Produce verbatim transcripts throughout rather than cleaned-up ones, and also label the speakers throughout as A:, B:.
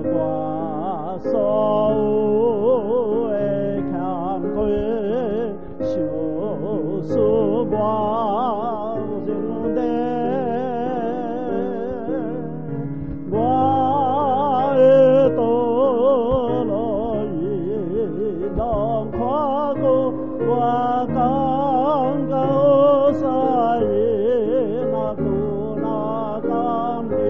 A: 我所有的欠亏，受死我认得，我的道路已拢看过，我感觉使伊那苦那甘甜，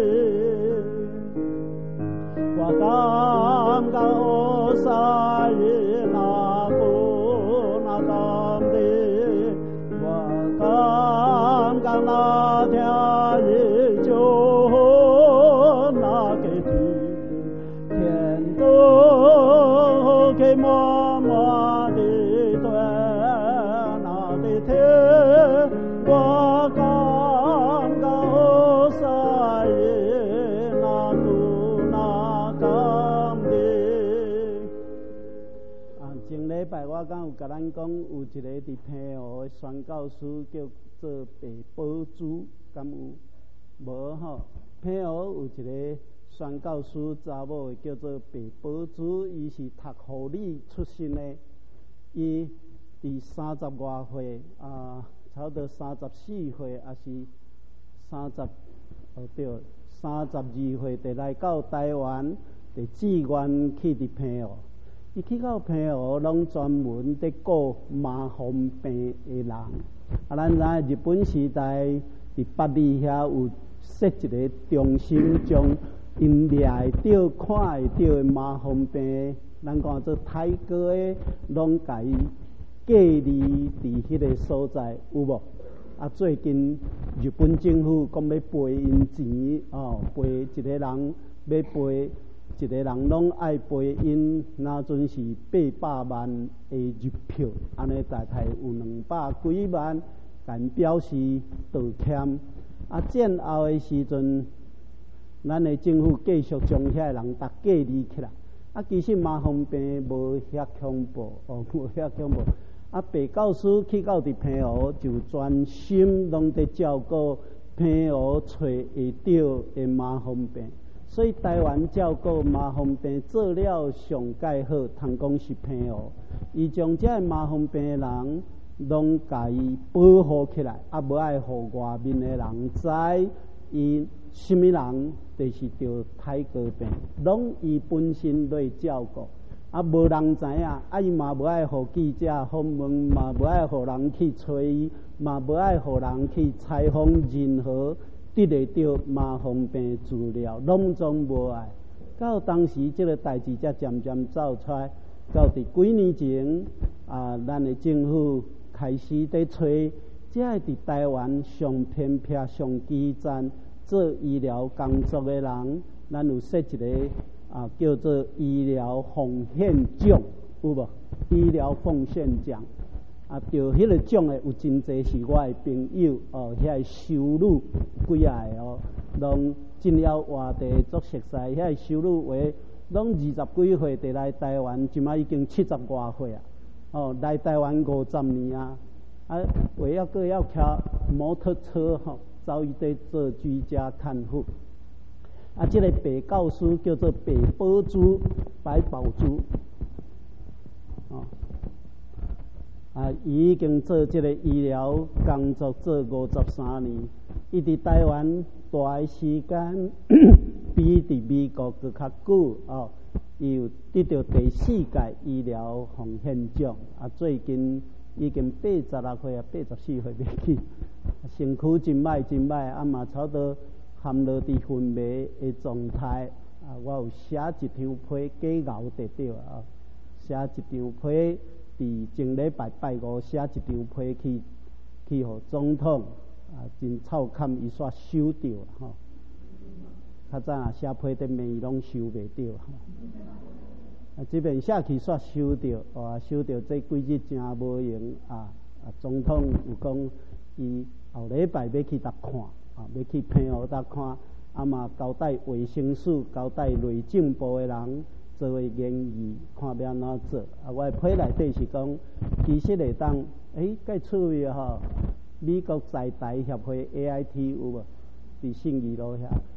A: 我感觉使伊那苦那甘甜，我感觉那听伊就好那个天，天都给默默地对那个天，我感觉好使伊那苦那甘甜。啊，前礼拜我敢有甲咱讲，有一个伫平湖的宣教师叫做白宝珠，敢有？无吼，平湖有一个宣教师查某叫做白宝珠，伊是读护理出身的，伊伫三十外岁啊，差不多三十四岁，还是三十哦对，三十二岁，就来到台湾，就志愿去伫平湖。伊去到平湖，拢专门伫顾麻风病的人。啊，咱知影日本时代伫八里遐有设一个中心，将因掠会到、看会到的麻风病，咱讲做泰哥的，拢甲伊隔离伫迄个所在，有无？啊，最近日本政府讲要赔因钱哦，赔一个人要赔。一个人拢爱赔因，若阵是八百万的日票，安尼大概有两百几万，但表示道歉。啊，战后的时阵，咱的政府继续将遐人逐隔离起来。啊，其实麻风病无遐恐怖，哦，无遐恐怖。啊，白教师去到伫平湖，就专心拢伫照顾平湖找会到的麻风病。所以台湾照顾麻风病做了上介好，通讲是平湖。伊将这麻风病的人拢甲伊保护起来，啊，无爱互外面的人知伊什么人就是得泰哥病，拢伊本身来照顾，啊，无人知影，啊，伊嘛无爱互记者访问，嘛无爱互人去找伊，嘛无爱互人去采访任何。得得到麻风病治疗，拢总无爱。到当时，这个代志才渐渐走出来。到伫几年前，啊，咱的政府开始在找，这个伫台湾上偏僻、上基层做医疗工作的人，咱有设一个啊叫做医疗奉献奖，有无？医疗奉献奖。啊，着迄个奖诶，有真侪是我诶朋友哦，遐个收入几啊个哦，拢进了外地做熟悉，遐个收入为拢二十几岁，就来台湾，即摆已经七十外岁啊，哦，来台湾五十年啊，啊，为了个要骑摩托车吼，走伊伫做居家看护。啊，即、这个白教师叫做白宝珠，白宝珠，哦。啊，伊已经做这个医疗工作做五十三年，伊伫台湾待的时间比伫美国搁较久哦。伊有得到第四届医疗奉献奖，啊，最近已经八十六岁啊，八十四岁袂去，身躯真歹真歹，啊嘛差不多含落伫昏迷的状态。啊，我有写一张批假熬得到啊，写一张批。伫前礼拜拜五写一张批去去互总统啊，真臭坎伊煞收着吼。较早啊写批伫面伊拢收袂着吼。啊，即边写去煞收着，哇，收着这几日真无用啊！啊，总统有讲伊后礼拜要去搭看啊，要去平湖搭看，啊嘛交代卫生署、交代内政部的人。作为研议，看要安怎做。啊，我批内底是讲，其实会当，诶，介趣味吼。美国在台协会 A I T 有无？伫信义路遐，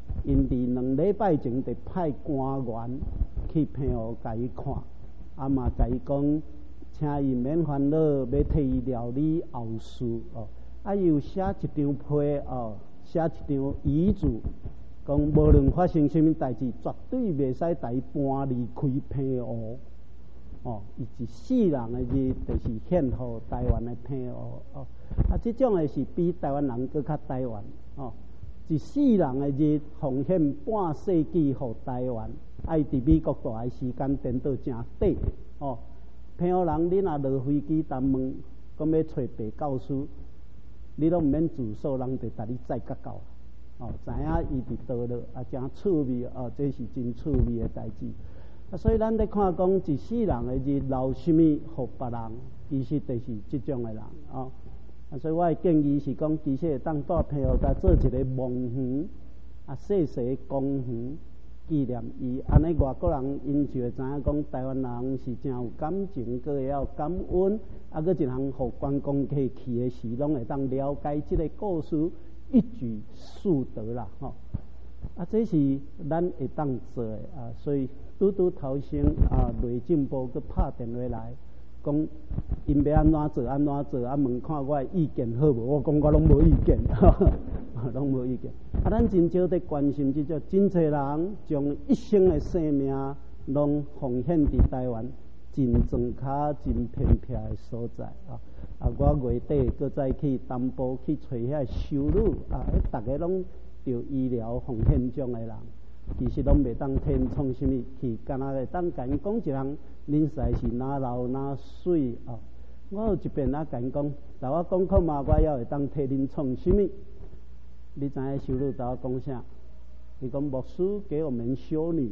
A: 因伫两礼拜前就派官员去平湖甲伊看，啊嘛甲伊讲，请伊免烦恼，要替伊料理后事哦。啊，伊有写一张批哦，写一张遗嘱，讲无论发生什么代志，绝对袂使带伊搬离开平湖。哦，伊一世人的日，就是献互台湾的平湖哦。啊，这种的是比台湾人更较台湾哦。一世人的日，奉献半世纪互台湾，爱伫美国住的时间颠倒真短哦。平湖人，你若落飞机谈问，讲要找白教师，你拢毋免自首，人就带你载甲到。哦，知影伊伫倒落，啊，真趣味哦，这是真趣味的代志。啊，所以咱咧看讲一世人的日留什么互别人，其实就是即种的人哦。啊，所以我的建议是讲，其实会当带平湖来做一个墓园，啊，细细公园纪念伊。安尼外国人因就会知影讲，台湾人是真有感情，佫会晓感恩，啊，佫一项互观光客去的时，拢会当了解即个故事一举数得啦，吼、哦。啊，这是咱会当做的啊，所以拄拄头先啊，内政部佮拍电话来，讲因要安怎做安怎做，啊问看我的意见好无？我讲我拢无意见，拢无意见。啊，咱真少在关心即种，真侪人将一生的性命拢奉献伫台湾真庄卡、真偏僻的所在啊。啊，我月底佮再去东部去找遐修女啊，大家拢。着医疗奉献种的人，其实拢袂当替因创什么去，干那会当甲因讲一人，恁婿是哪老哪水哦。我有一遍啊甲因讲，甲我讲看嘛，我还会当替恁创什么？你知影修女甲我讲啥？伊讲牧师给我们修女，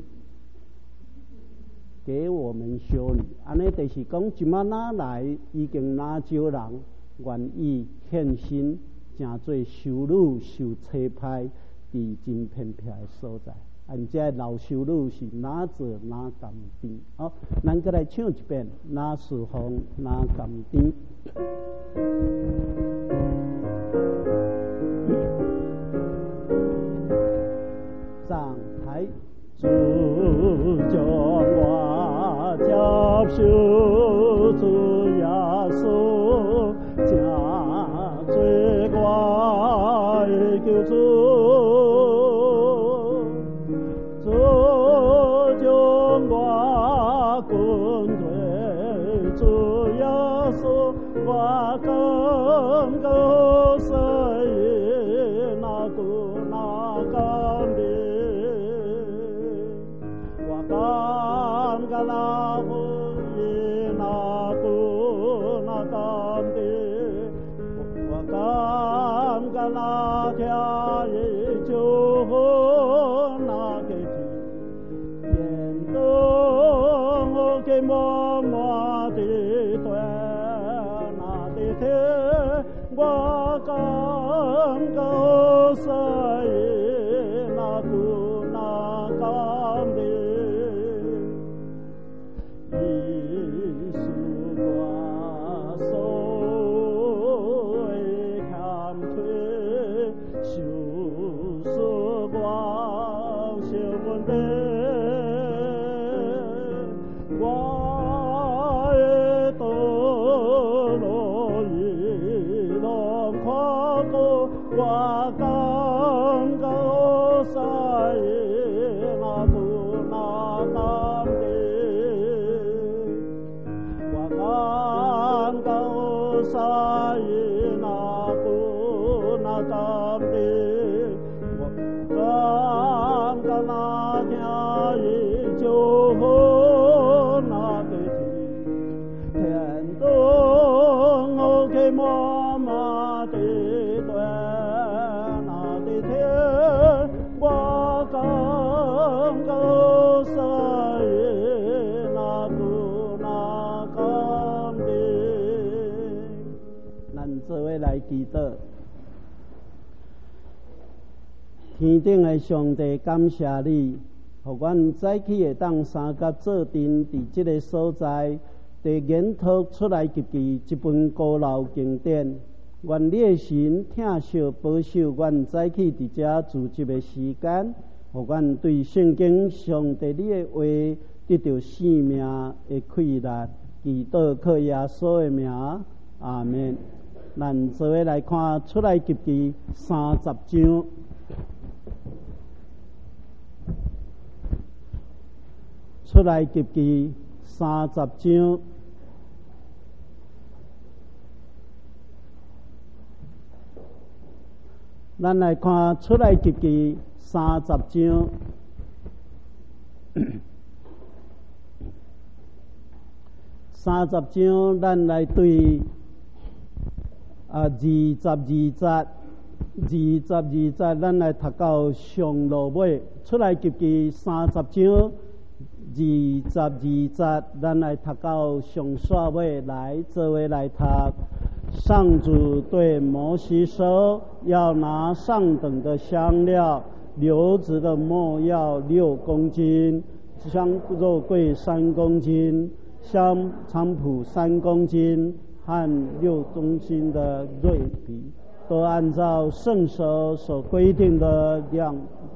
A: 给我们修女，安尼就是讲即马哪来已经哪少人愿意献身。诚做修女受差派伫真偏僻的所在，而且老修女是哪做哪甘甜。好，咱再来唱一遍，哪侍奉哪甘甜。上台，主将我接受主耶稣将罪我的救主，主将我滚退主耶稣，我更高深那古那甘甜，我刚刚那回忆那古那甘甜。感觉那天日就那个天，天东我给默默的对那的天，我感觉谁那苦那甘甜，一束光手。我刚刚在那古那甘甜，我刚刚在那古那甘甜，我刚刚那天日就那个天，天东我给妈妈的对。我刚刚在那古那甘甜，咱做伙来祈祷。天顶的上帝，感谢你，互阮早起会当三甲做阵，伫即个所在，伫研讨出来及其一本古老经典。 愿你的神疼惜保守阮早起伫遮聚集的时间，互阮对圣经上帝你的话得到生命的快乐。祈祷靠耶稣的名，阿们。咱做伙来看出来及记三十章。出来及记三十章。咱来看出来及记三十章。三十章，咱来对啊二十二节，二十二节，咱来读到上落尾。出来及记三十章，二十二节，咱来读到上煞尾。来，这位来读。上主对摩西说：“要拿上等的香料，流质的没药六公斤，香肉桂三公斤，香菖蒲三公斤，和六公斤的瑞皮，都按照圣手所规定的量。”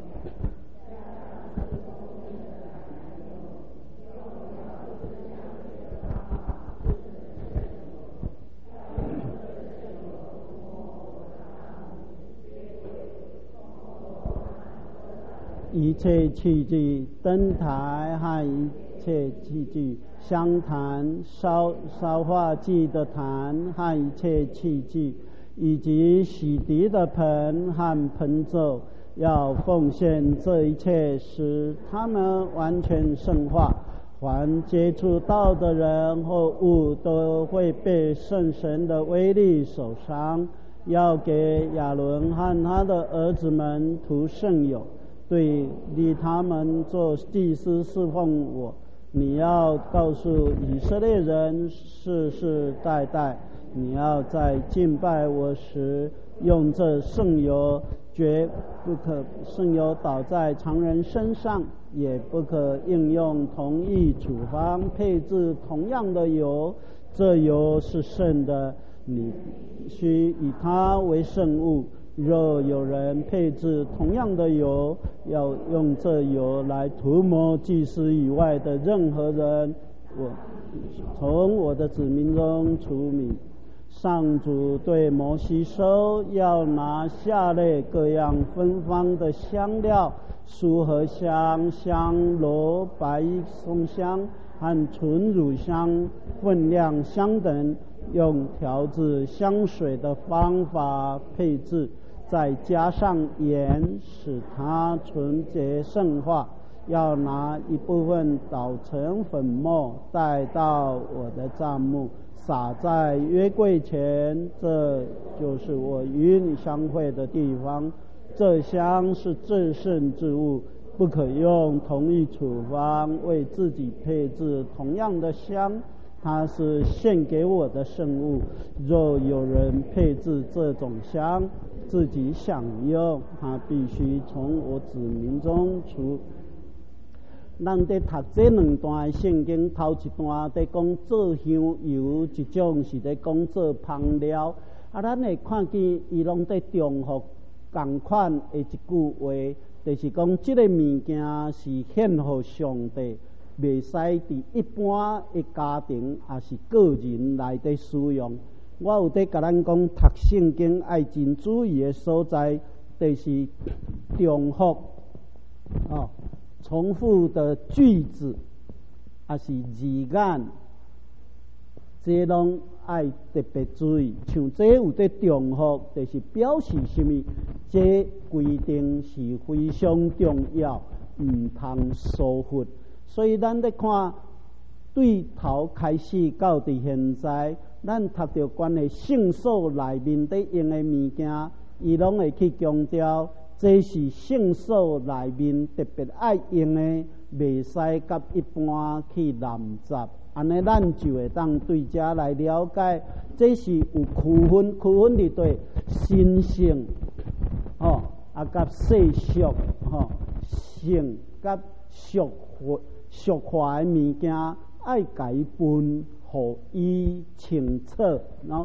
A: 一切器具，灯台和一切器具，香坛、烧烧化祭的坛和一切器具，以及洗涤的盆和盆座，要奉献这一切，使他们完全圣化。凡接触到的人或物都会被圣神的威力所伤。要给亚伦和他的儿子们涂圣油。对立他们做祭司侍奉我，你要告诉以色列人世世代代，你要在敬拜我时用这圣油，绝不可圣油倒在常人身上，也不可应用同一处方配置同样的油。这油是圣的，你须以它为圣物。若有人配置同样的油，要用这油来涂抹祭司以外的任何人，我从我的子民中除名。上主对摩西说：“要拿下列各样芬芳的香料：苏合香、香罗、白松香和纯乳香，分量相等，用调制香水的方法配置。”再加上盐，使它纯洁圣化。要拿一部分捣成粉末，带到我的帐幕，撒在约柜前，这就是我与你相会的地方。这香是至圣之物，不可用同一处方为自己配置同样的香，它是献给我的圣物。若有人配置这种香自己享用，他必须从我子民中除。咱在读这两段圣经，头一段在讲做香油，一种是在讲做香料。啊，咱会看见伊拢在重复同款的一句话，就是讲这个物件是献给上帝，袂使伫一般的家庭也是个人来底使用。我有在甲咱讲，读圣经爱真注意的所在，就是重复哦，重复的句子，也是字眼，这拢爱特别注意。像这有在重复，就是表示什么？这规定是非常重要，唔通疏忽。所以咱在看对头开始到伫现在。咱读到关于圣所内面在用的物件，伊拢会去强调，这是圣所内面特别爱用的，袂使甲一般去染杂。安尼咱就会当对遮来了解，这是有区分，区分伫对神圣，吼、哦，啊甲世俗，吼、哦，圣甲俗化俗化的物件，爱改分。互伊清楚，然后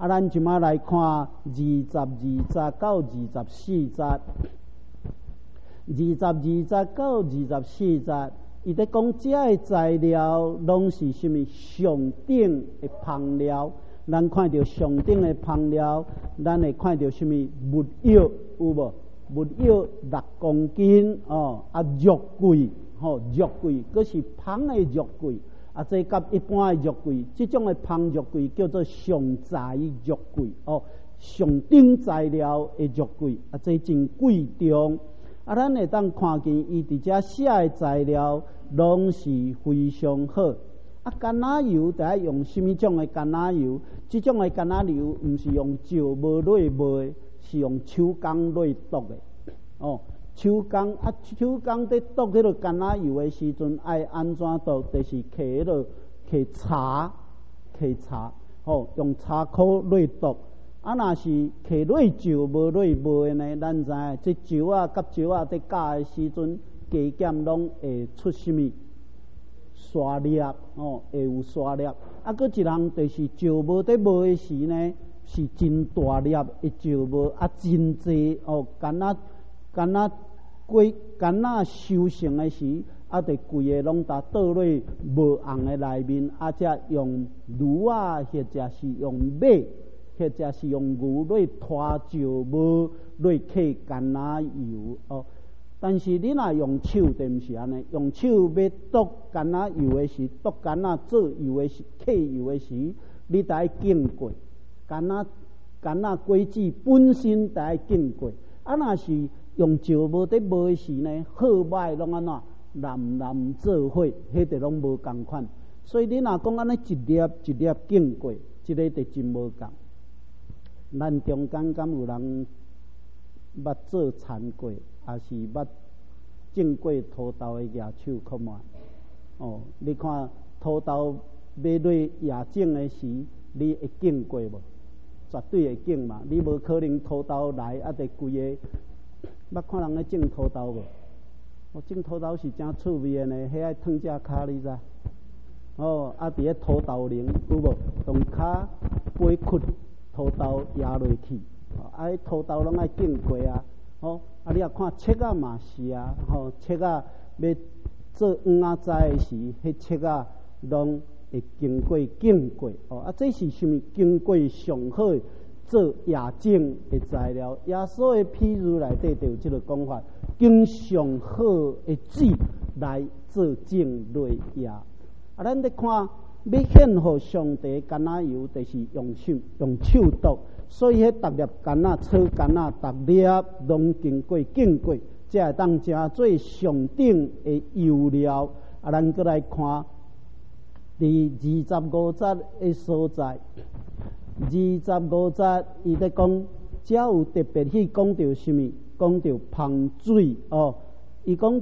A: 啊，咱即马来看二十二节到二十四节，二十二节到二十四节，伊在讲这个材料拢是什么上等的香料。咱看到上等的香料，咱会看到什么木药有无？木药六公斤哦，啊肉桂吼、哦、肉桂，佫是香的肉桂。啊，这甲一般的肉桂，这种的香肉桂叫做上材肉桂哦，上等材料的肉桂，啊，这真贵重。啊，咱会当看见伊伫遮写的材料，拢是非常好。啊，橄榄油得爱用什么种的橄榄油？这种的橄榄油毋是用石磨落卖，是用手工落剁的哦。手工啊，手工在剁迄个橄榄油的时阵，爱安怎剁？就是摕迄个摕茶，摕茶，吼、哦，用茶箍落剁。啊，若是摕落石无落卖呢？咱知影，这石啊，甲石啊在教的时阵，加减拢会出什么沙粒哦，会有沙粒。啊，搁一项就是石无在卖的时呢，是真大粒的石无，啊，真济哦，干那。干那过干那收成的时，啊，得规个拢搭倒落无红的内面，啊，则用驴啊，或者是用马，或者是用牛来拖石无来揢橄榄油哦。但是你若用手，就毋是安尼，用手要剁橄榄油的时，剁橄榄做油的时，揢油的时，你得爱经过橄榄橄榄果子本身得爱经过，啊，若是用石无在卖时呢，好歹拢安怎蓝蓝做伙，迄个拢无共款。所以你若讲安尼一粒一粒经过，即、这个就真无共。咱中间敢有人捌做田过，还是捌种过土豆的野手？看嘛，哦，你看土豆要落野种的时，你会经过无？绝对会经嘛！你无可能土豆来啊，得规个。捌看人咧种土豆无？我种土豆是真趣味的呢，迄爱烫只骹你知？哦，啊，伫咧土豆林有无？用骹背屈土豆压落去，啊，迄土豆拢爱经过啊。哦，啊，你也看切仔嘛是啊，吼、哦，切仔要做黄仔栽的时，迄切仔拢会经过经过。哦，啊，这是什么？经过上好的做野种的材料，耶稣的譬喻内底就有这个讲法，经上好的籽来做种落野。啊，咱咧看要献给上帝橄榄油，就是用手用手剁，所以迄逐粒橄榄炒橄榄，逐粒拢经过经过，才会当食做上等的油料。啊，咱搁来看第二十五节的所在。二十五节，伊在讲，只有特别去讲到什么？讲到芳水哦。伊讲，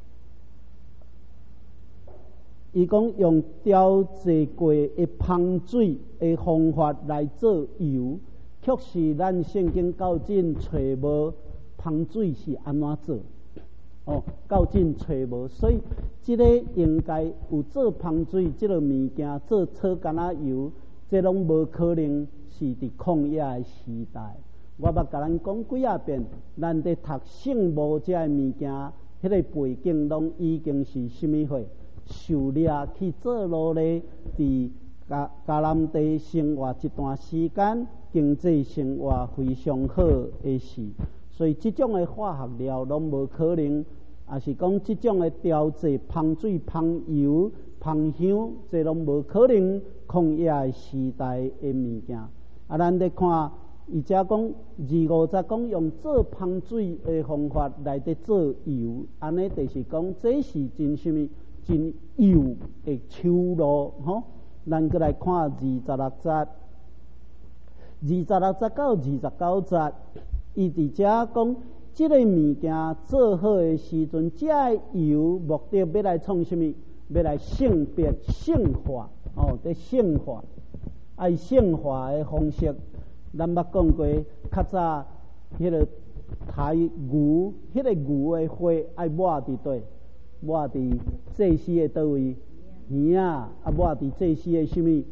A: 伊讲用调制过的芳水的方法来做油，确实咱圣经较真找无芳水是安怎做哦，较真找无，所以即个应该有做芳水即个物件，做炒橄榄油。这拢无可能是伫旷野的时代。我捌甲咱讲几啊遍，咱伫读圣母这物件，迄个背景拢已经是什么货？受掠去做奴隶，伫迦迦南地生活一段时间，经济生活非常好的事。所以这种的化学料拢无可能，也是讲这种的调制芳水、芳油、芳香，这拢无可能。旷野时代的物件，啊，咱咧看，伊遮讲二五节讲用做芳水的方法来伫做油，安尼就是讲这是真什么真油的手路吼。咱过来看二十六节，二十六节到二十九节，伊伫遮讲即个物件做好的时阵，这油目的要来创什么？要来性别性化。哦，在性化，爱性化的方式，咱捌讲过，较早迄个抬牛，迄个牛的花爱抹伫对，抹伫祭司的倒位，耳啊，啊抹伫祭司的什么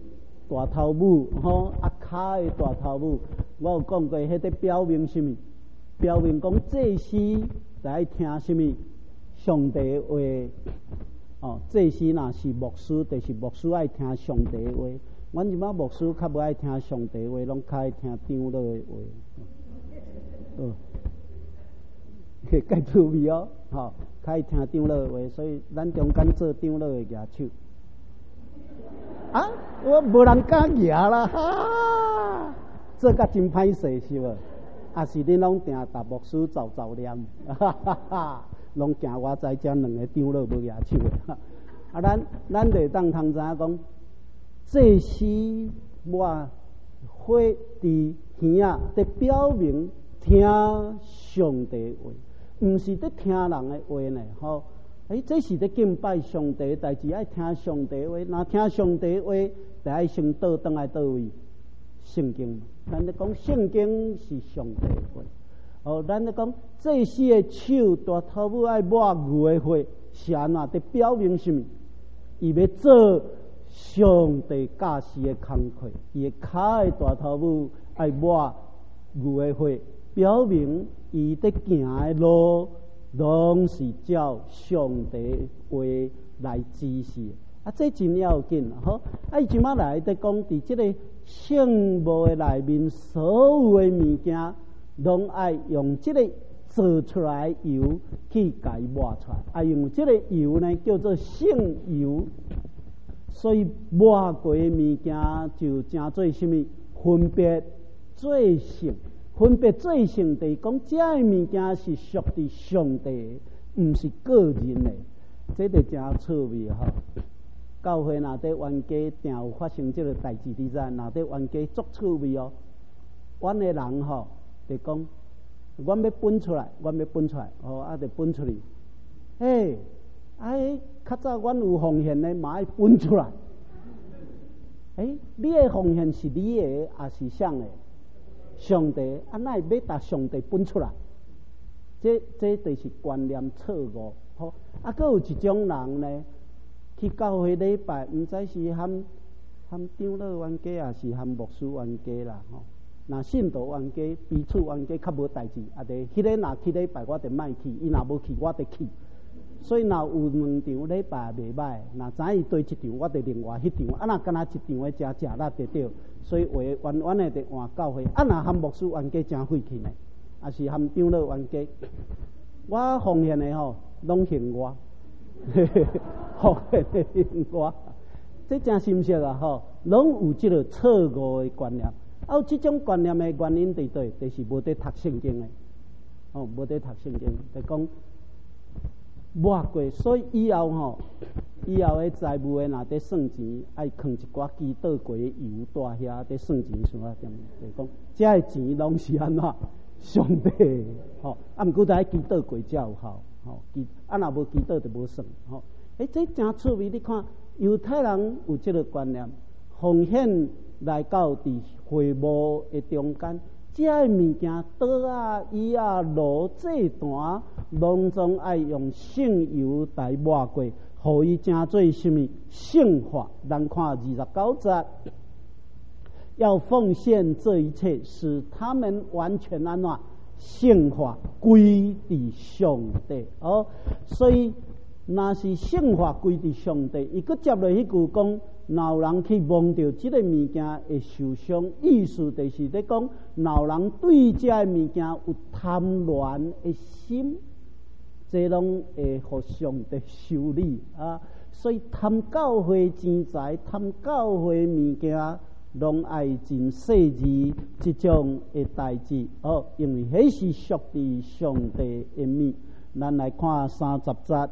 A: 大头母吼，啊骹的大头母，我有讲过，迄个表明什么？表明讲祭司就爱听什么？上帝话。哦，祭司若是牧师，就是牧师爱听上帝话。阮即摆牧师较无爱听上帝话，拢较爱听长老的话。哦，介趣味哦，吼，较爱听长老的话，所以咱中间做长老的举手。啊，我无人敢举啦，哈，这个真歹势是无？啊是恁拢定达牧师走走念，哈哈哈，拢惊我在遮两个长老无举手的。啊，咱咱得当通知影讲，这是我会伫耳仔在表明听上帝话，毋是在听人的话呢，吼。诶，这是在敬拜上帝的代志，爱听上帝话。若听上帝话，就爱先倒转来倒位？圣经。咱咧讲圣经是上帝的话。哦，咱咧讲这时的手大头母爱抹牛的血，是安怎？在表明什么？伊要做上帝教示的工课。伊的骹的大头母爱抹牛的血，表明伊在行的路。拢是照上帝话来指示啊，这真要紧吼！啊，伊即马来在讲，伫即个圣母的内面，所有的物件，拢爱用即个做出来的油去甲伊抹出来，啊，用即个油呢叫做圣油，所以抹过的物件就称做什么？分别最圣。分别最圣地讲，这个物件是属于上帝，毋是个人的，这就真趣味吼。教会若伫冤家，定有发生这个代志，你知？若伫冤家足趣味哦。阮的人吼，就讲，阮要分出来，阮要分出来，哦，啊，就分出去。诶，哎，较早阮有奉献的，嘛爱分出来。诶，你的奉献是你的，还是谁的？上帝啊，哪会要把上帝分出来？这这就是观念错误。好，啊，阁有一种人呢，去教会礼拜，毋知是含含长老冤家，还是含牧师冤家啦。吼，若信徒冤家、彼此冤家，较无代志。啊，得迄个若去礼拜，我得莫去；伊若无去，我得去。所以若有两场礼拜袂歹，若知伊对一场，我得另外迄场。啊，若干那一场的食食力得着。所以话冤冤的得换教会，啊，若含牧师冤家真费气呢，啊是含长老冤家。我奉献的吼，拢恨我，奉献的恨我，这真深刻啊！吼，拢有这个错误的观念。啊，有这种观念的原因伫对，就是无得读圣经的，哦，无得读圣经，就讲抹过，所以以后吼。以后的财务的若得算钱，爱放一寡祈祷过的油带遐，得算钱算啊点？就讲，这个钱拢是安怎？上帝吼，啊，毋过在祈祷过才有效，吼，祈啊，若无祈祷就无算，吼。诶，这真趣味！你看，犹太人有这个观念，奉献来到伫会幕的中间，这个物件刀啊、椅啊、炉、这段，拢总爱用圣油来抹过。互伊成做什么圣化？咱看二十九节，要奉献这一切，使他们完全安怎圣化归伫上帝哦。所以，若是圣化归伫上帝，伊佫接落迄句讲，若有人去摸着即个物件会受伤，意思就是咧讲，若有人对这个物件有贪恋的心。这拢会互上帝修理啊！所以贪教会钱财、贪教会物件，拢爱真细致这种的代志哦，因为迄是属于上帝的物。咱来看三十节，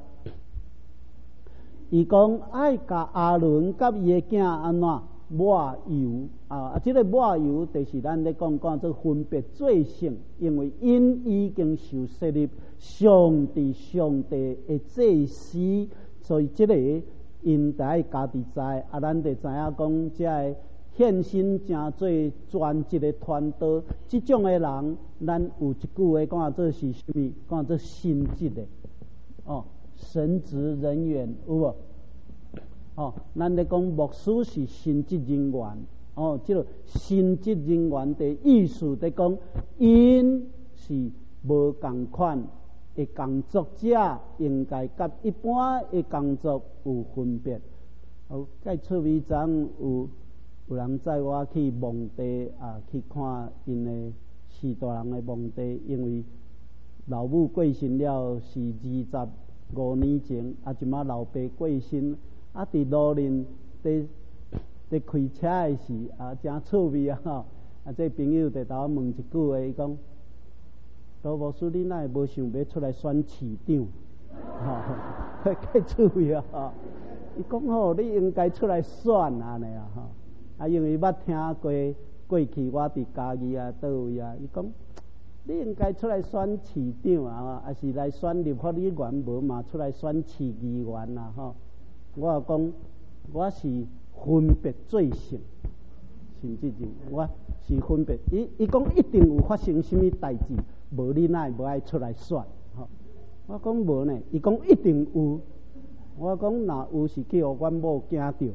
A: 伊讲爱甲阿伦甲伊的囝安怎抹油啊！啊，这个抹油就是咱咧讲讲做分别罪性，因为因已经受设立上帝上帝的祭司，所以这个因得爱家己知啊，咱得知影讲，这个献身诚做专一的团队，这种的人，咱有一句话讲做是什么？讲做神职的哦，神职人员有无？ 哦，咱咧讲牧师是神职人员，哦，即个神职人员的意思在讲，因是无共款的工作者，应该甲一般的工作有分别。哦，介趣味中有有人载我去墓地啊，去看因的四大人的墓地，因为老母过身了是二十五年前，啊，即马老爸过身，啊，伫路人伫伫开车的时啊，真趣味啊！吼，啊，这朋友就甲我问一句话，伊讲：罗牧师，你哪会无想要出来选市长？吼，介趣味啊！吼，伊讲吼，你应该出来选安尼啊！吼，啊，因为捌听过过去我伫嘉义啊，倒位啊，伊讲。你应该出来选市长啊，还是来选立法委员无嘛？出来选市议员啊，吼！我讲我是分别罪性，甚至是我是分别。伊伊讲一定有发生什么代志，无你哪会无爱出来选？吼！我讲无呢，伊讲一定有。我讲若有是去互阮某惊着，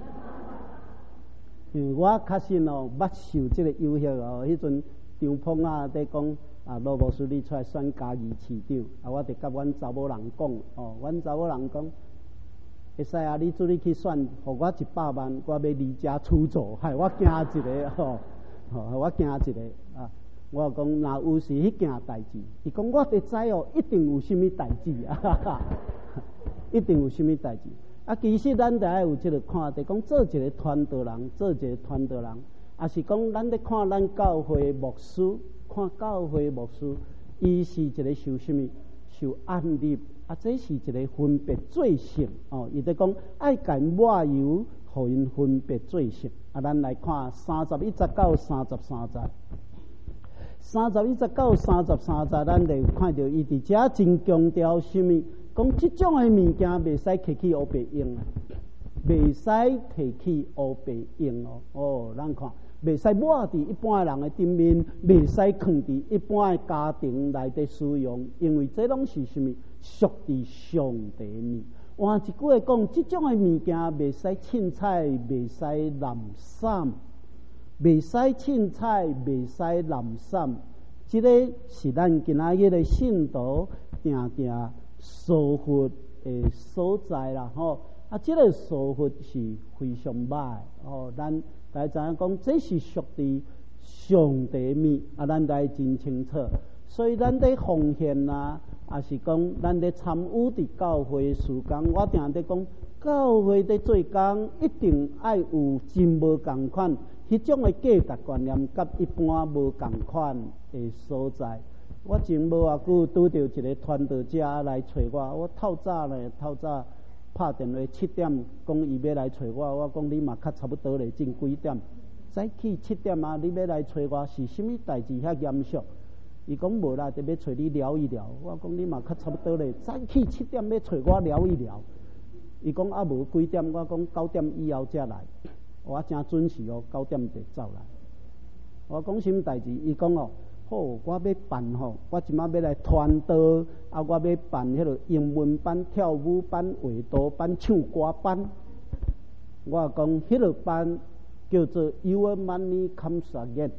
A: 因为我确实哦，捌受这个诱惑哦，迄阵。张鹏啊，在讲啊，罗牧师你出来选嘉义市长，啊，我就甲阮查某人讲，哦，阮查某人讲，会使啊，你主你去选，互我一百万，我要离家出走，害我惊一个吼，吼、哦，我惊一个啊！我讲若有是迄件代志，伊讲我得知哦，一定有什么代志啊，一定有什么代志啊！其实咱得爱有这个看，就讲做一个传道人，做一个传道人。也是讲，咱咧看咱教会牧师，看教会牧师，伊是一个受什么受压力啊？这是一个分别罪性哦。伊在讲爱甲抹油，互因分别罪性啊。咱来看三十一十到三十三节，三十一十到三十三节，咱就看到伊伫遮真强调什么？讲即种诶物件袂使摕去黑白用啊，袂使摕去黑白用哦。哦，咱看。袂使抹伫一般人的顶面，袂使放伫一般的家庭内底使用，因为这拢是什么属于上帝物。换一句话讲，这种的物件袂使凊彩，袂使染散，袂使凊彩，袂使染散。这个是咱今仔日的信徒定定疏忽的所在啦，吼。啊，这个疏忽是非常歹哦，咱。大家知影讲，这是属于上帝物啊，咱大家真清楚。所以咱在奉献啊，也是讲咱在参与伫教会事工。我定在讲，教会在做工一定爱有真无共款，迄种的价值观念，甲一般无共款的所在。我前无偌久拄到一个传道者来找我，我透早咧，透早。拍电话七点，讲伊要来找我，我讲你嘛较差不多咧，正几点？早起七点啊，你要来找我是什么代志遐严肃？伊讲无啦，就要找你聊一聊。我讲你嘛较差不多咧，早起七点要找我聊一聊。伊讲啊无几点？我讲九点以后才来。我真准时哦，九点就走来。我讲什么代志？伊讲哦。好，我要办吼，我即马要来传道，啊，我要办迄个英文班、跳舞班、画图班、唱歌班。我讲迄个班叫做 Your Money Comes Again，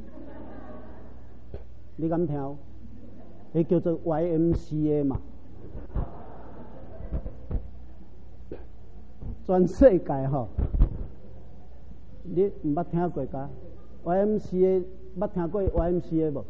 A: 你敢听？迄叫做 Y M C A 嘛。全世界吼，你毋捌听过噶 ？Y M C A。捌听过 Y M C A 无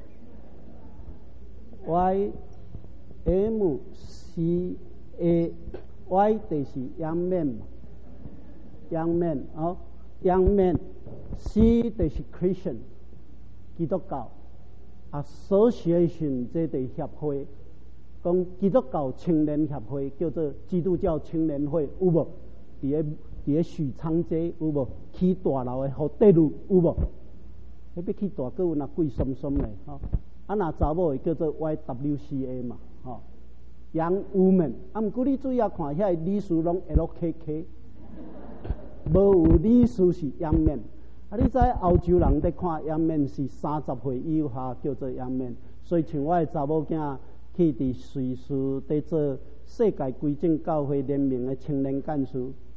A: ？Y M C A，Y 就是 Young Man，Young Man 哦 ，Young Man，C 就是 Christian， 基督教 Association 这个协会，讲基督教青年协会叫做基督教青年会，有无？伫咧伫咧许昌街有无？起大楼的福德路有无？迄要去大个有那贵松松嘞，吼、哦！啊，那查某叫做 Y W C A 嘛，吼、哦。Young Woman， 啊，毋过你注意啊，看遐理事拢 L K K， 无有理事是 Young Man。啊，你知欧洲人在看 Young Man 是三十岁以下叫做 Young Man， 所以像我的查某囝去伫瑞士在做世界规正教会联盟的青年干事，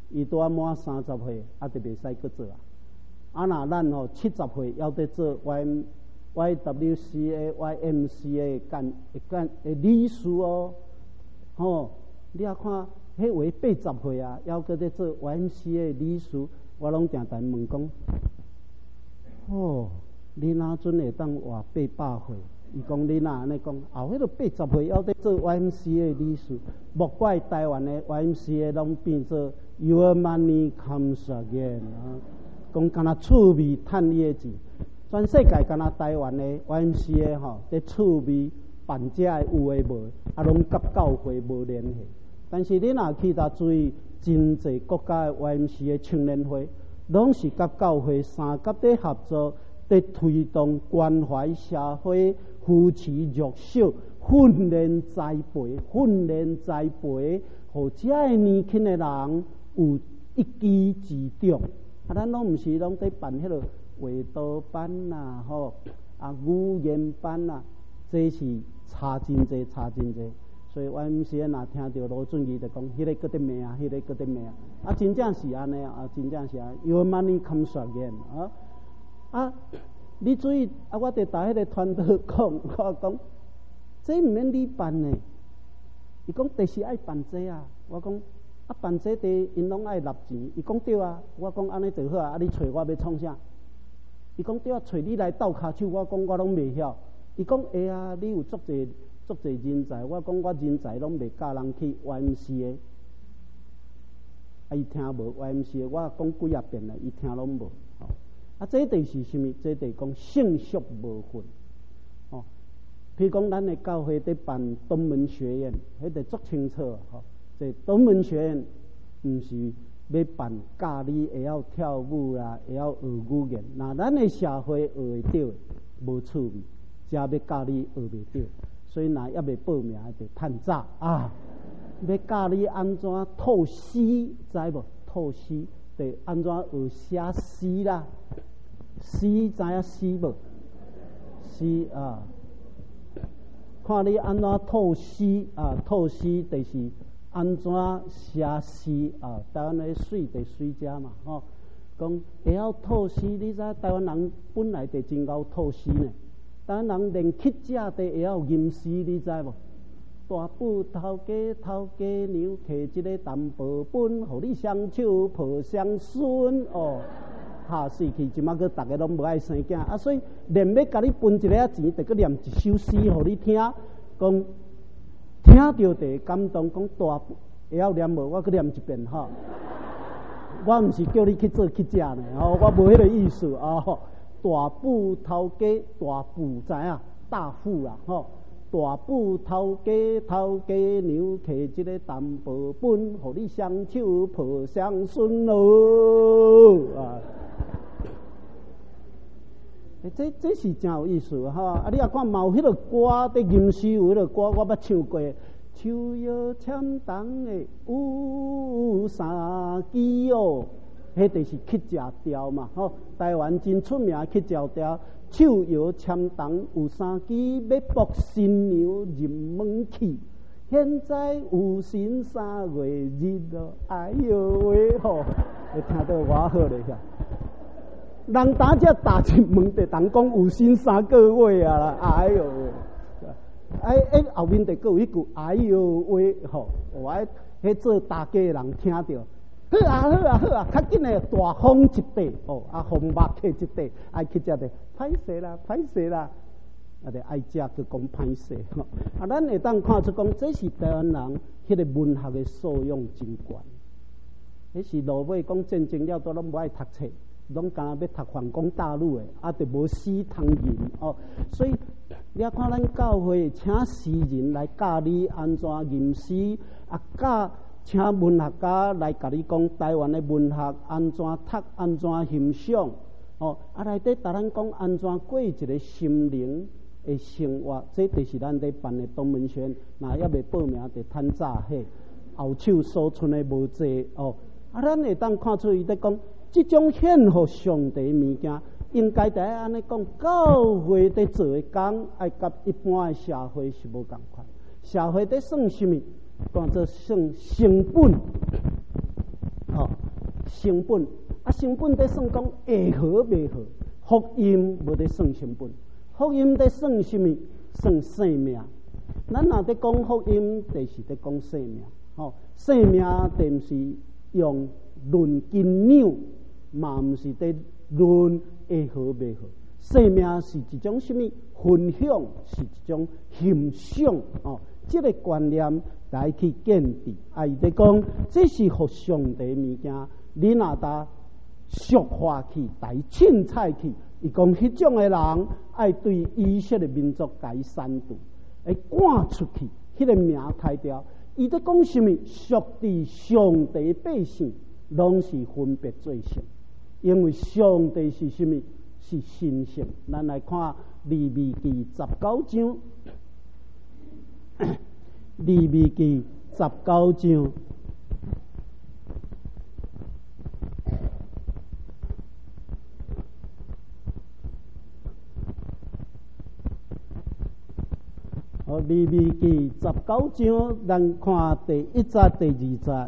A: 伊拄啊满三十岁，啊，就袂使搁做啊。啊，若咱吼七十岁要得做 Y Y W C A、Y M C A 干干诶理事哦，吼，你啊看，迄位八十岁啊，要搁咧做 Y M C A 理事，我拢定定问讲，哦，你哪阵会当活八百岁？伊讲你若安尼讲，后迄个八十岁要得做 Y M C A 理事，莫怪台湾的 Y M C A 拢变做 Your Money Comes Again 啊，讲敢若趣味趁你的钱。全世界敢若台湾的 Y M C A 吼，伫趣味办遮的有诶无，啊，拢甲教会无联系。但是你若去甲注意，真济国家的 Y M C A 青年会，拢是甲教会三甲伫合作，伫推动关怀社会、扶持弱小、训练栽培、训练栽培，互遮个年轻的人有一技之长。啊，咱拢毋是拢伫办迄落画图班啦，吼啊语言班啦，这是差真济，差真济。所以 Y M C A 若听到罗俊义就讲，迄、那个搁伫骂啊，迄、那个搁伫骂啊，啊真正是安尼啊，真正是安尼。Your money comes again 啊啊！你注意啊，我伫打迄个团队讲，我讲这毋免你办呢。伊讲第时爱办这啊，我讲啊办这地因拢爱纳钱。伊讲对啊，我讲安尼就好啊。啊你找我要创啥？伊讲对啊，找你来斗骹手。我讲我拢袂晓。伊讲会啊，你有足侪足侪人才。我讲我人才拢袂教人去 Y M C A。啊，伊听无 Y M C A， 我讲几啊遍了，伊听拢无。哦，啊，这就是什么？这就是讲性属无分。哦，譬如讲，咱的教会伫办东门学院，迄个足清楚吼。这东门学院毋是要办教你会晓跳舞啦，会晓学语言。那咱的社会学会到，无趣味，才要教你学袂到。所以，若还未报名，就趁早啊！要教你安怎吐诗，知无？吐诗，得安怎学写诗啦？诗知影诗无？诗啊！看你安怎吐诗啊？吐诗就是安怎写诗啊？台湾的水得水遮嘛，吼、哦。讲会晓吐诗，你知台湾人本来就真够吐诗呢。台湾人连乞食都会晓吟诗，你知无？大埔头家头家娘，摕一个淡薄本，互你双手抱双孙哦。哈死去，即马个大家拢无爱生囝啊，所以连要甲你分一个仔钱，得个念一首诗互你听，讲听到就感动，讲大会晓念无？我去念一遍哈。我毋是叫你去做乞食呢，吼，我无迄个意思啊。大埔头家，大埔知影大富啦，吼。大埔头家头家娘，摕一个淡薄本，互你双手抱双孙咯啊！这这是真有意思哈！啊，你啊看，嘛有迄个歌，伫吟诗有迄个歌，我捌唱过。秋叶참당的有三支哦，迄就是乞食调嘛，吼！台湾真出名乞食调。手摇签筒有三支，要博新娘入门去。现在有新三月日咯，哎呦喂吼！会听到偌好咧遐。人打只打进门，就当讲有新三个月啊啦，哎呦喂！哎哎，后面就搁有迄句哎呦喂吼，我迄迄做大家人听到。好啊好啊好啊！较紧诶，大风一地哦，啊风肉客一地，爱去食的，歹势啦歹势啦，啊着爱食就讲歹势吼。啊，咱会当看出讲，这是台湾人迄个文学的素养真悬。迄是落尾讲战争了，都拢无爱读册，拢干要读反攻大陆诶，啊着无诗通吟哦。所以你啊看咱教会请诗人来教你安怎吟诗，啊教。请文学家来甲你讲台湾的文学安怎读、安怎欣赏，哦，啊内底甲咱讲安怎过一个心灵的生活，这就是咱伫办的东门学院。若还未报名，就趁早嘿，后手所剩的无济哦。啊，咱会当看出伊在讲，这种献互上帝物件，应该在安尼讲，教会伫做的工，爱甲一般的社会是无共款。社会伫算什么？讲做算成本，哦， 成本，啊成本在算讲会好袂好，福音无在算成本，福音在算什么？算生命。咱若在讲福音，就是在讲生命。吼、哦，生命并毋是用论斤两，嘛毋是在论会好袂好。生命是一种什么？分享，是一种欣赏。哦，这个观念来去建立。啊，伊在讲，这是互上帝物件，你若搭俗化去，来凊彩去。伊讲，迄种的人爱对以色列民族改删除，会赶出去，迄、那个名抬掉。伊在讲什么？属地上帝百姓，拢是分别罪性，因为上帝是什么？是神圣。咱来看利未记十九章，利未记十九章。好，利未记十九章，咱看第一节、第二节。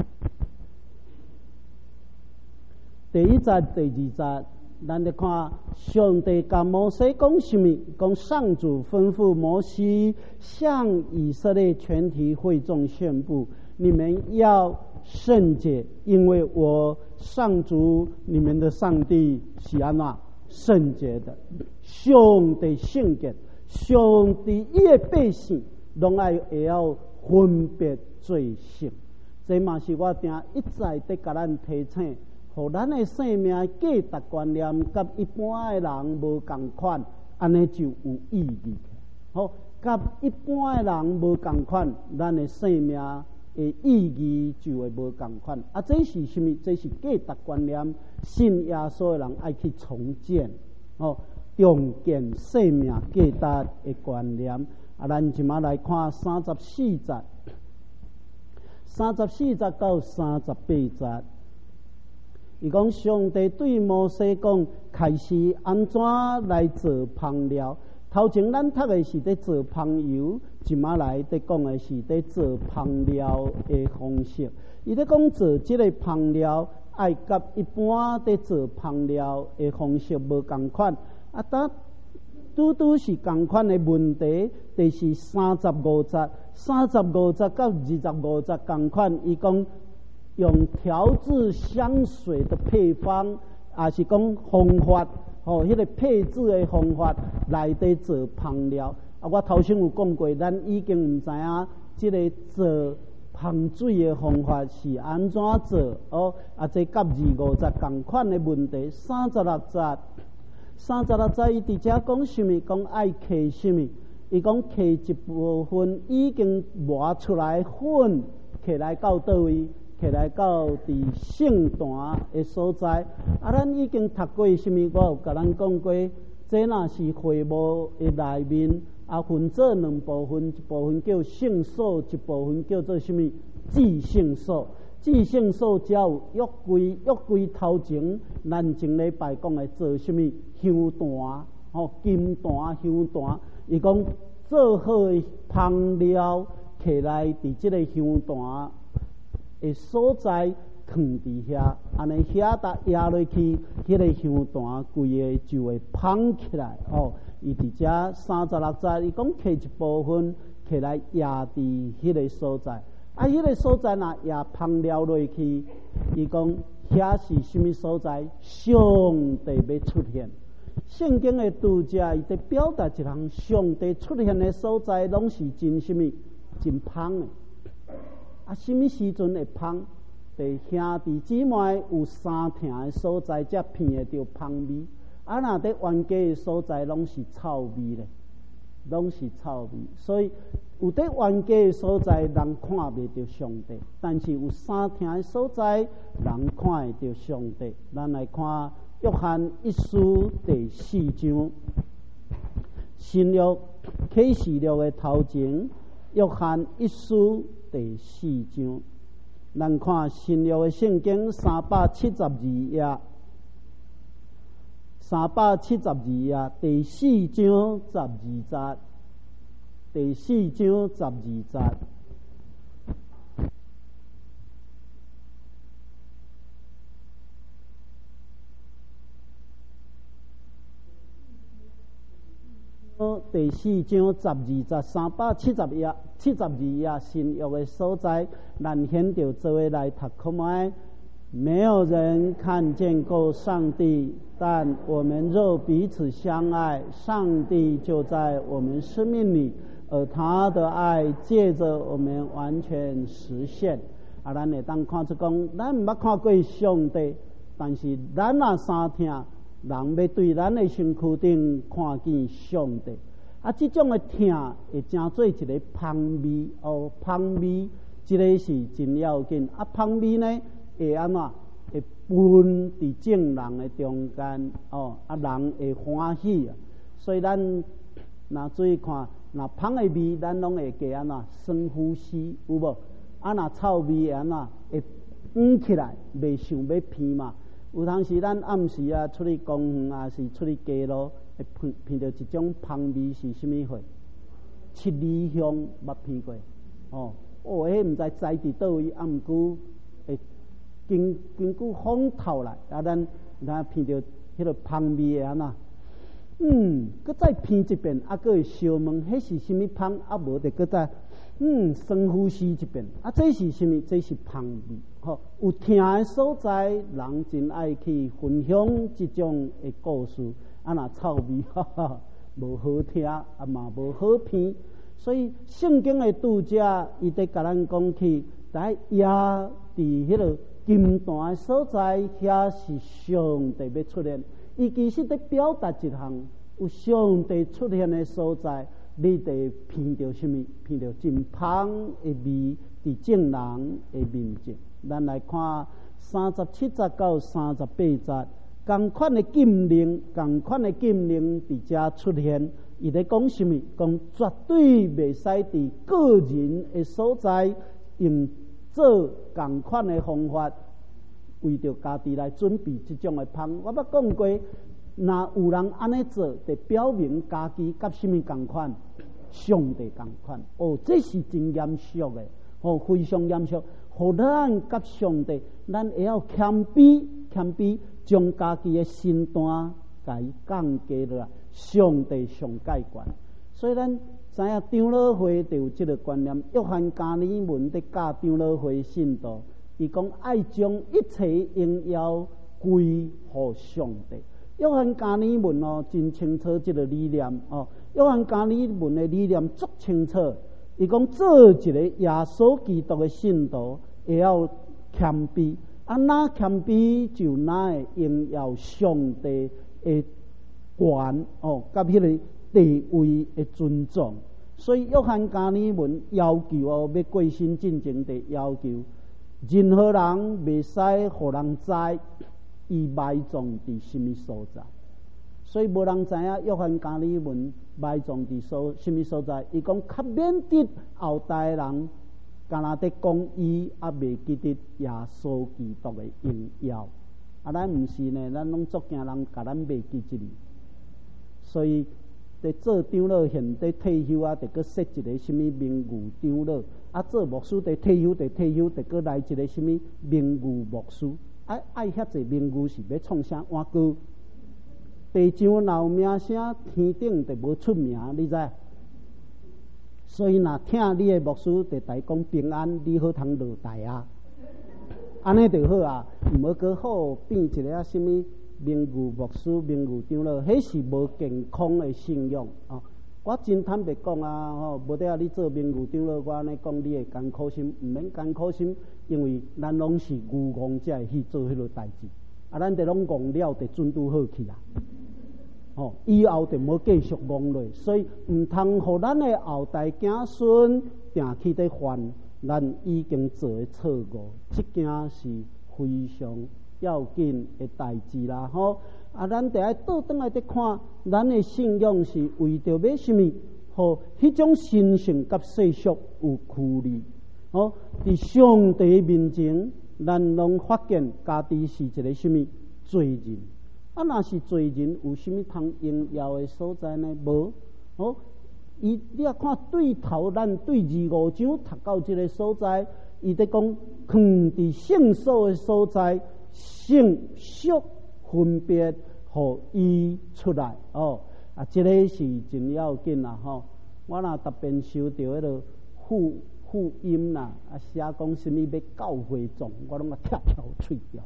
A: 第一节、第二节。咱来看上帝甲摩西讲什么？讲上主吩咐摩西向以色列全体会众宣布：你们要圣洁，因为我上主你们的上帝是安怎圣洁的。上帝圣洁，上帝伊的百姓拢爱会要分别罪行。这嘛是我定一再在甲咱提醒。互咱的生命价值观念，甲一般的人无共款，安尼就有意义。好，甲一般的人无共款，咱的生命的意义就会无共款。啊，这是什么？这是价值观念，信耶稣的人爱去重建，哦，重建生命价值的观念。啊，咱即马来看三十四节，三十四节到三十八节。伊讲上帝对摩西讲，开始安怎来做香料？头前咱读的是在做香油，今仔来在讲的是在做香料的方式。伊在讲做这个香料，爱甲一般在做香料的方式无共款。啊，当拄拄是共款的问题，就是三十五节、三十五节到二十五节共款。伊讲。用调制香水的配方，也是讲方法，吼、哦，迄、那个配制的方法来底做香料。啊，我头先有讲过，咱已经唔知影，即个做香水的方法是安怎做？哦，啊，这甲二五十共款的问题，三十六节，三十六节伊伫遮讲什么？讲爱摕什么？伊讲摕一部分已经磨出来粉，摕来到倒位？起来到伫圣坛的所在，啊，咱已经读过什么？我有甲咱讲过，这若是会幕的内面，啊，分做两部分，一部分叫圣所，一部分叫做什么？至圣所。至圣所只有约柜，约柜头前，咱前礼拜讲的做什么？香坛，吼、哦，金坛、香坛。伊讲做好的香料，起来伫即个香坛。的所在放伫遐，安尼遐搭压落去，迄、那个香坛规个就会芳起来哦。伊伫遮三十六节，伊讲摕一部分起来压伫迄个所在，啊，迄、那个所在若压芳了落去，伊讲遐是什么所在？上帝要出现。圣经的读者伊在表达一项上帝出现的所在，拢是真什么？真芳的。啊，什么时阵会芳？弟兄弟姊妹有三疼的所在，才闻会到芳味。啊，若伫冤家的所在，拢是臭味咧，拢是臭味。所以有伫冤家的所在，人看袂到上帝；但是有三疼的所在，人看会到上帝。咱来看约翰一书第四章，新约启示录的头前，约翰一书。第四章，咱看新约的圣经三百七十二页，三百七十二页第四章十二节，第四章十二节。 。 第四章十二节三百七十页七十二页新约的所在，咱先着做伙来读看卖。没有人看见过上帝，但我们若彼此相爱，上帝就在我们生命里，而他的爱借着我们完全实现。啊，咱会当看出讲，咱毋捌看过上帝，但是咱若三听，人要对咱的身躯顶看见上帝。啊，这种的听会成做一个香味哦，香味，这个是真要紧。啊，香味呢？会安怎会分伫众人的中间哦，啊人会欢喜啊，所以咱若注意看，若香的味，咱拢会加安怎深呼吸，有无？啊，若臭味安怎会哽起来，袂想要闻嘛。有当时咱暗时啊出去公园啊，是出去街路，会闻闻到一种香味是啥物货？七里香，捌闻过？哦，哦，迄毋知栽伫倒位，啊，毋过会。经经过风透来，啊，咱咱闻到迄个香味安那，嗯，搁再闻一遍，啊，搁会烧问，迄是啥物香？啊，无得搁再，嗯，深呼吸一遍，啊，这是啥物？这是香味。吼，有听的所在，人真爱去分享这种的故事。啊，若臭味，哈哈，无好听，啊嘛无好闻。所以圣经的读者，伊在甲咱讲起，在也伫迄个。金段的所在，遐是上帝要出现。伊其实在表达一项有上帝出现的所在，你得闻到什么？闻到真香的味，伫众人的面前。咱来看三十七节到三十八节，同款的禁令，同款的禁令伫遮出现。伊咧讲什么？讲绝对袂使伫个人的所在用。做同款的方法，为着家己来准备这种的香。我捌讲过，若有人安尼做，就表明家己甲什么同款，上帝同款。哦，这是真严肃的，哦，非常严肃。互咱甲上帝，咱会要谦卑，谦卑，将家己的身段甲伊降低落来，上帝上界悬。所以咱。知影长老会就有这个观念，约翰加尔文在教长老会信徒，伊讲爱将一切荣耀归乎上帝。约翰加尔文哦，真清楚这个理念哦。约翰加尔文的理念足清楚，伊讲做一个耶稣基督的信徒，会要谦卑，啊，哪谦卑就哪会荣耀上帝的权哦，甲迄个。地位的尊重，所以约翰加尔文要求哦，要过身进前的要求，任何人袂使互人知伊埋葬伫什么所在。所以无人知影约翰加尔文埋葬伫所什么所在。伊讲较免得后代人敢若伫讲伊，啊袂记得耶稣基督的荣耀。啊，咱毋是呢，咱拢足惊人甲咱袂记这里，所以。在做长老现在退休啊，得搁设一个什么名誉长老啊；做牧师得退休，得退休，得搁来一个什么名誉牧师啊。爱遐济名誉是要创啥碗糕？地上闹名声，天顶就无出名，你知？所以若听你的牧师，就代讲平安，你好通落台啊。安尼就好啊，毋好搁好变一个啊什么。名誉牧师、名誉长老，迄是无健康的信仰啊！我真坦白讲啊，吼，无得啊！你做名誉长老，我安尼讲，你会艰苦心，毋免艰苦心，因为咱拢是愚戆才会去做迄落代志，啊，咱得拢戆了，得准拄好去啊！哦，以后就无继续戆落，所以毋通互咱的后代子孙定去咧犯咱已经做的错误，即件是非常。要紧的代志啦，吼！啊，咱得爱倒转来再看，咱的信仰是为着要什么？吼，迄种神圣甲世俗有距离。哦，伫上帝面前，咱拢发现家己是一个什么罪人。啊，若是罪人，有什么通荣耀的所在呢？无。哦，伊你啊看对头，咱对二五章读到这个所在，伊在讲，藏伫圣所的所在。圣俗分别，互伊出来哦。 啊，这个是真要紧啦吼！我若特别收到迄个福福音啦，啊，写讲什么要教会众，我拢甲拆条喙掉。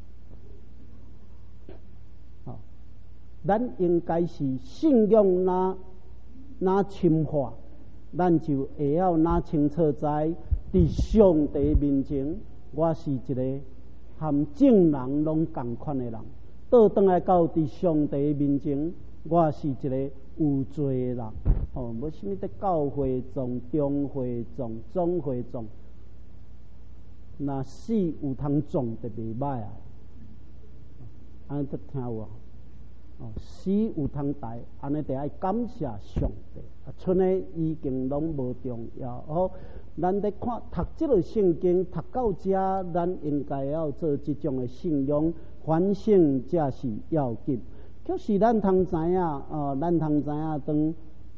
A: 好，咱应该是信仰哪哪深化，咱就会晓哪清楚知，伫上帝面前，我是一个含正人拢共款的人。倒转来到伫上帝面前，我是一个有罪的人。哦，无啥物得教会众、中会众、总会众，若死有通众就袂歹啊！安尼得听有啊？哦，死有通台，安尼得爱感谢上帝。啊，剩诶已经拢无重要。哦，咱得看读即个圣经，读到遮，咱应该要做即种诶信仰，反省才是要紧。就是咱通知影，哦，咱通知影，当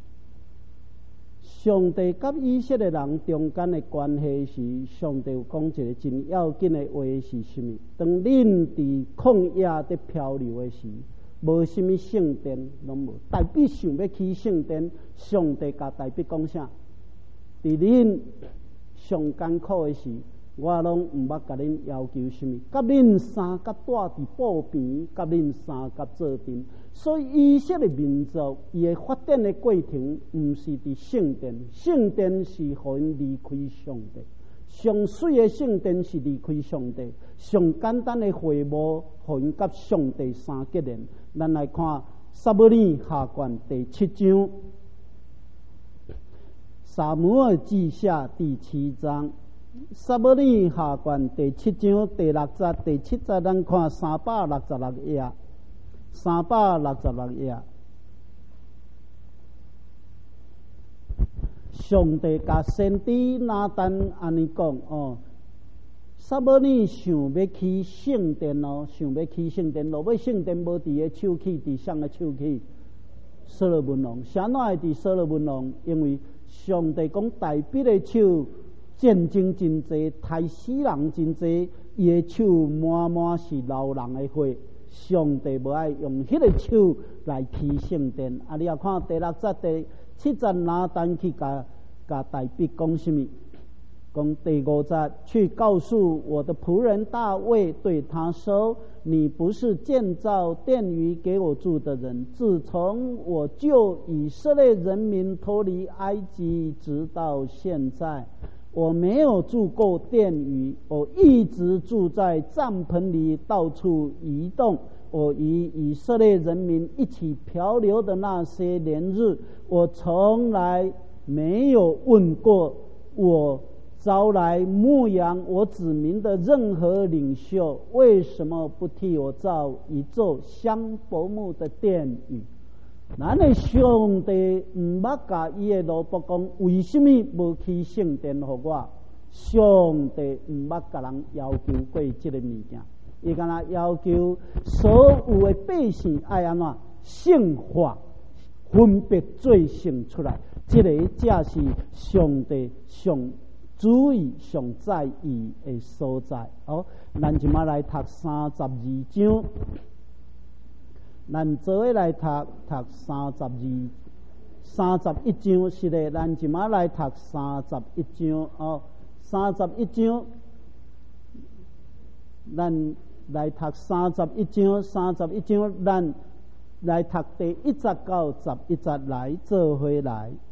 A: 上帝甲以色列人中间的关系是，上帝有讲一个真要紧的话是什么？当恁伫旷野伫漂流的时，无什么圣殿，拢无。大比想要去圣殿，上帝甲大比讲啥？伫恁上艰苦的时，我拢毋捌甲恁要求什么，甲恁三甲住伫布边，甲恁三甲做阵。所以以色列民族伊诶发展诶过程，毋是伫圣殿，圣殿是互因离开上帝。上水诶圣殿是离开上帝，上简单诶会幕，互因甲上帝相结连。咱来看撒母耳下卷第七章，撒母耳记下第七章。撒母耳下卷第七章第六节、第七节，咱看三百六十六页，三百六十六页。上帝甲先知拿单安尼讲哦，撒母耳想要去圣殿哦，想要去圣殿，落尾圣殿无伫个手起，伫谁个手起？所罗门王。啥哪会伫所罗门王？因为上帝讲大笔的手。战争真济，杀死人真济，伊的手满满是流人的血。上帝无爱用迄个手来起圣殿。啊，你也看第六节、第七节，拿单去甲甲大笔讲什么？讲第五节，去告诉我的仆人大卫，对他说：“你不是建造殿宇给我住的人。自从我救以色列人民脱离埃及，直到现在。”我没有住过殿宇，我一直住在帐篷里，到处移动。我与以色列人民一起漂流的那些年日，我从来没有问过我招来牧养我子民的任何领袖，为什么不替我造一座香柏木的殿宇？咱的上帝毋捌甲伊的奴仆讲，为什么无去圣殿互我？上帝毋捌甲人要求过即个物件，伊敢若要求所有的百姓爱安怎圣化，分别罪性出来。即、这个才是上帝上主意、上在意的所在。哦，咱即马来读三十二章。咱做伙来读读三十二、三十一章，是的，咱即马来读三十一章哦。三十一章，咱来读三十一章，三十一章，咱来读第一节到十一节来做伙来。